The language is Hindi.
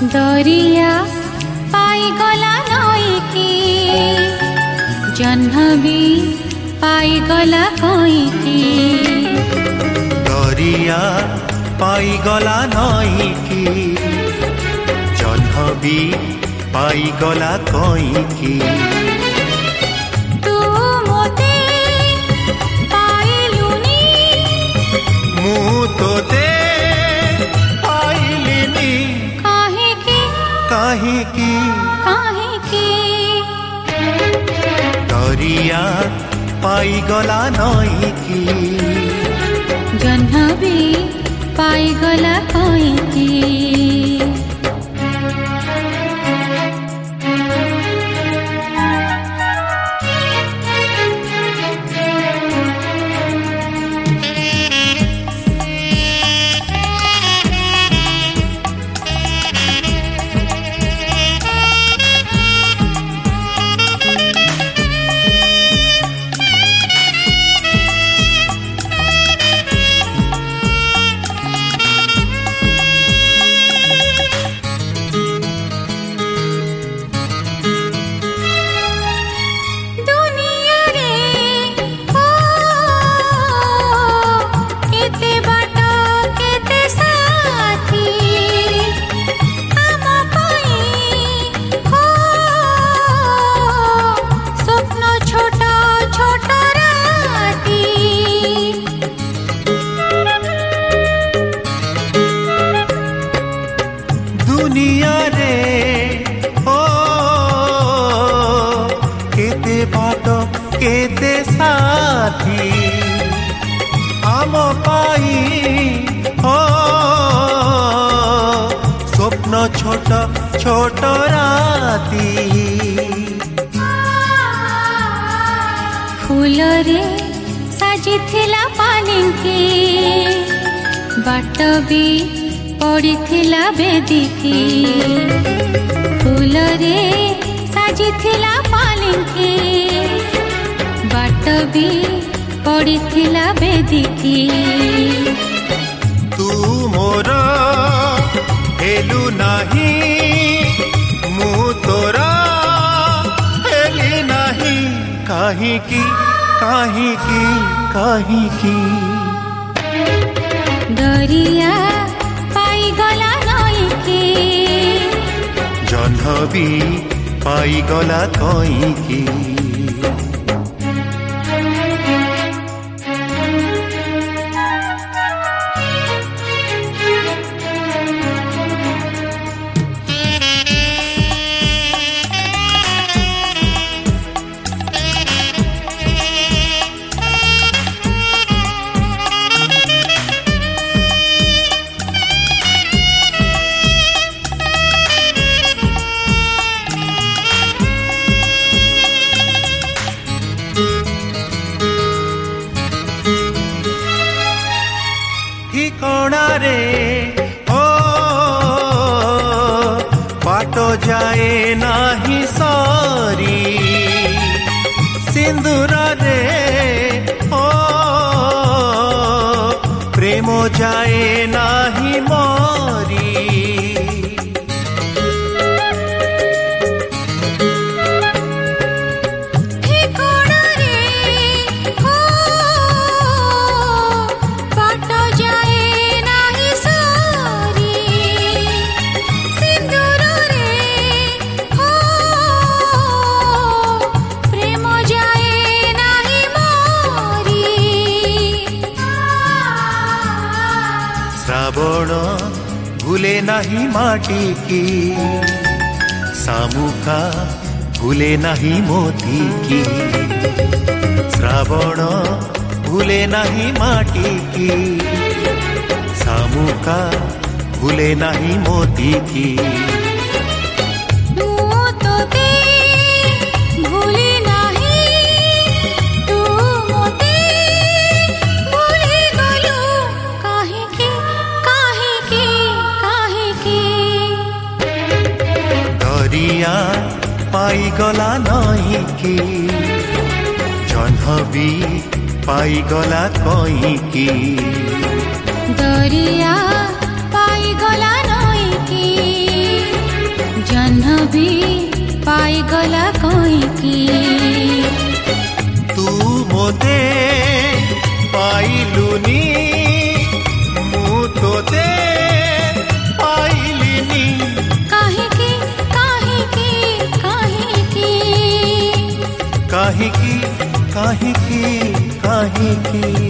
दरिया पाईगला नईकी जह्नवी पाईगला कईकी दरिया पाईगला नईकी जह्नवी पाईगला कईकी तू मोते पाइलुनी मु तोते पाइलिनी काहेकी दरिया पाईगला नईकी जह्नवी पाईगला कईकी दुनिया रे ओ केते बाट केते साथी आम पाई ओ स्वप्न छोट छोट राती फूल रे साजिथिला पालिंकी बाट भी पड़ीथिला बेदिकी फूल रे साजिथिला पालिंकी बाट भी पड़ीथिला बेदिकी तू मोर हेलु नाही मु तोरा हेली नाही काहेकी काहेकी काहेकी दरिया पाईगला नईकी जह्नवी पाईगला कईकी ठिकाना रे ओ बाट जाए नाही सारी सिंदूर रे ओ प्रेम जाए नाही मोरी श्रावण भूले नहीं माटी की सामुका भूले नहीं मोती की श्रावण भूले नहीं माटी की सामुका भूले नहीं मोती की दरिया पाईगला नईकी जह्नवी पाईगला कईकी दरिया पाईगला नईकी जाह्नवी पाईगला कहींकी तू मोते पाइलुनी मु तोते पाइलिनी काहेकी काहेकी काहेकी काहेकी काहेकी काहेकी